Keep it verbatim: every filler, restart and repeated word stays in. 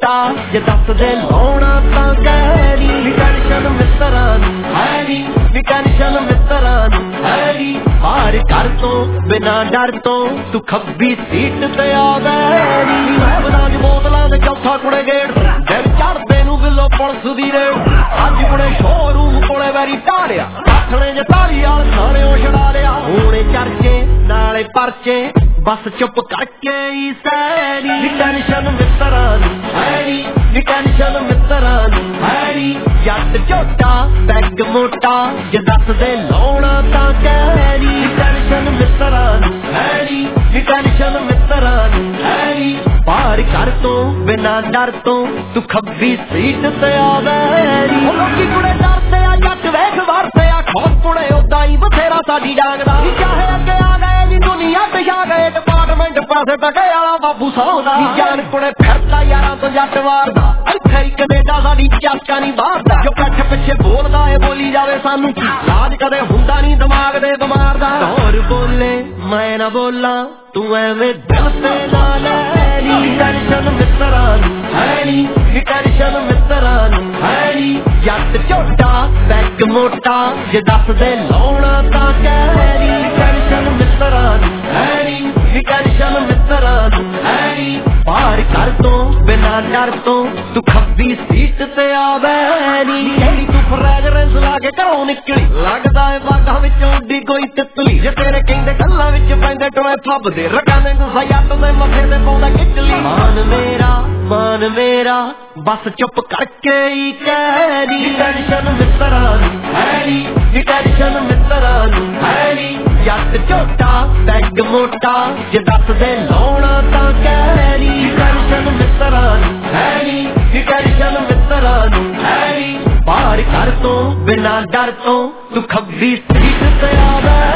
ਝੋਟਾ ਜੇ ਦੱਸ ਦੇ ਲਾਉਣਾ ਤਾਂ ਕਹਿ ਨੀ ਟੈਨਸ਼ਨ ਮਿੱਤਰਾਂ ਨੂੰ ਹੈ ਨੀ ਨੀ ਟੈਨਸ਼ਨ ਮਿੱਤਰਾਂ ਨੂੰ ਹੈ ਨੀ ਪਾਰ ਕਰ ਤੋਂ ਬਿਨਾਂ ਡਰ ਤੋਂ ਤੂੰ ਖੱਬੀ ਸੀਟ ਤੇ ਆ ਗਏ ਨੀ ਮੈਂ ਬਦਾਂ ਬੋਤਲਾਂ ਦੇ ਚੌਥਾ ਕੁੜੇ ਗੇੜ ਦਿਲ ਚੜਦੇ ਨੂੰ ਬਿੱਲੋ ਪੁਲਿਸ ਦੀ ਰੇਡ ਅੱਜ ਕੁੜੇ ਸ਼ੋਰੂਮ ਕੋਲੇ ਵੈਰੀ ਢਾਲਿਆ ਆਥਣੇ ਜੇ ਤਾਲੀ ਵਾਲ ਥਾਣਿਓ ਛਡਾ ਲਿਆ ਹੁਣੇ ਚਰਚੇ ਨਾਲੇ ਪਰਚੇ ਬਸ ਚੁੱਪ ਕਰਕੇ ਹੀ ਸੈਰੀ ਨੀ ਟੈਨਸ਼ਨ ਮਿੱਤਰਾਂ ਨੂੰ ਹੈ ਨੀ ਨੀ ਟੈਨਸ਼ਨ ਮਿੱਤਰਾਂ ਨੂੰ ਹੈ ਨੀ ਜੱਟ ਝੋਟਾ ਪੈਗ ਮੋਟਾ ਜੇ ਦੱਸ ਦੇ ਲਾਉਣਾ ਤਾਂ ਕਹਿ ਨੀ ਟੈਨਸ਼ਨ ਮਿੱਤਰਾਂ ਨੂੰ ਹੈ ਨੀ ਨੀ ਟੈਨਸ਼ਨ ਮਿੱਤਰਾਂ ਨੂੰ ਹੈ ਨੀ ਪਾਰ ਕਰ ਤੋਂ ਬਿਨਾਂ ਡਰ ਤੋਂ ਤੂੰ ਖੱਬੀ ਸੀਟ ਤੇ ਆ ਵੈਰੀ ਲੋਕੀ ਕੁੜੇ ਡਰਦੇ ਆ ਜੱਟ ਵੇਖ ਵਰਤੇ ਆ ਖੋਸ ਕੁੜੇ ਉਦਾਂ ਹੀ ਬਥੇਰਾ ਸਾਡੀ ਜਾਗਦਾ ਚਾਹੇ ਅੱਗੇ ਆ ਗਏ ਨੀ ਦੁਨੀਆ ਤੇ ਆ ਗਏ ਡਿਪਾਰਟਮੈਂਟ ਪਾਸੇ ਟਕੇ ਵਾਲਾ ਬਾਬੂ ਸੌਦਾ ਜਾਨ ਕੁੜੇ ਫਿਰਦਾ ਯਾਰਾਂ ਤੋਂ ਜੱਟ ਵਾਰਦਾ ਇੱਥੇ ਹੀ ਕੈਨੇਡਾ ਸਾਡੀ ਚਾਚਾ ਨਹੀਂ ਬਾਹਰਦਾ ਜੋ ਕੱਠ ਪਿੱਛੇ ਬੋਲਦਾ ਏ ਬੋਲੀ ਜਾਵੇ ਸਾਨੂੰ ਲਾਜ ਕਦੇ ਹੁੰਦਾ ਨਹੀਂ ਦਿਮਾਗ ਦੇ ਬਿਮਾਰ ਦਾ ਹੋਰ ਬੋਲੇ ਮੈਂ ਨਾ ਬੋਲਾਂ ਤੂੰ ਐਵੇਂ ਦਿਲ ਤੇ ਨਾ ਲੈ ਨੀ ਟੈਨਸ਼ਨ ਮਿੱਤਰਾਂ ਨੂੰ ਹੈ ਨੀ ਨੀ ਟੈਨਸ਼ਨ ਮਿੱਤਰਾਂ ਨੂੰ ਹੈ ਨੀ ਜੱਟ ਝੋਟਾ ਪੈਗ ਮੋਟਾ ਜੇ ਦੱਸ ਦੇ ਲਾਉਣਾ ਤਾਂ ਕਹਿ ਨੀ ਟੈਨਸ਼ਨ ਮਿੱਤਰਾਂ ਨੂੰ ਹੈ ਨੀ ਨੀ ਟੈਨਸ਼ਨ ਮਿੱਤਰਾਂ ਨੂੰ ਹੈ ਨੀ ਪਾਰ ਕਰ ਤੋਂ ਬਿਨਾਂ ਡਰ ਤੋਂ ਤੂੰ ਖੱਬੀ ਸੀਟ ਤੇ ਆ ਬੈ ਨੀ ਜਿਹੜੀ ਤੂੰ ਫਰੈਗਰੈਂਸ ਲਾ ਕੇ ਘਰੋਂ ਨਿਕਲੀ ਲੱਗਦਾ ਏ ਬਾਗਾਂ ਵਿੱਚੋਂ ਉੱਡੀ ਕੋਈ ਤਿੱਤਲੀ ਜੇ ਤੇਰੇ ਕਹਿੰਦੇ ਗੱਲਾਂ ਵਿੱਚ ਪੈਂਦੇ ਟੋਏ ਫੱਬਦੇ ਰਕਾਂ ਦੇ ਗੁੱਸਾ ਜੱਟ ਦੇ ਮੱਥੇ ਤੇ ਪਾਉਂਦਾ ਖਿੱਚਲੀ ਮਾਨ ਮੇਰਾ ਮਾਨ ਮੇਰਾ ਬਸ ਚੁੱਪ ਕਰਕੇ ਹੀ ਕਹਿ ਨੀ ਟੈਨਸ਼ਨ ਮਿੱਤਰਾਂ ਨੂੰ ਹੈ ਨੀ ਨੀ ਟੈਨਸ਼ਨ ਮਿੱਤਰਾਂ ਨੂੰ ਹੈ ਨੀ ਜੱਟ ਝੋਟਾ ਪੈਗ ਮੋਟਾ ਜੇ ਦੱਸ ਦੇ ਲਾਉਣਾ ਤਾਂ ਕਹਿ ਨੀ ਟੈਨਸ਼ਨ ਮਿੱਤਰਾਂ ਨੂੰ ਹੈ ਨੀ ਨੀ ਟੈਨਸ਼ਨ ਮਿੱਤਰਾਂ ਨੂੰ ਹੈ ਨੀ ਪਾਰ ਕਰ ਤੋਂ ਬਿਨਾਂ ਡਰ ਤੋਂ ਤੂੰ ਖੱਬੀ ਸੀਟ ਤੇ ਆ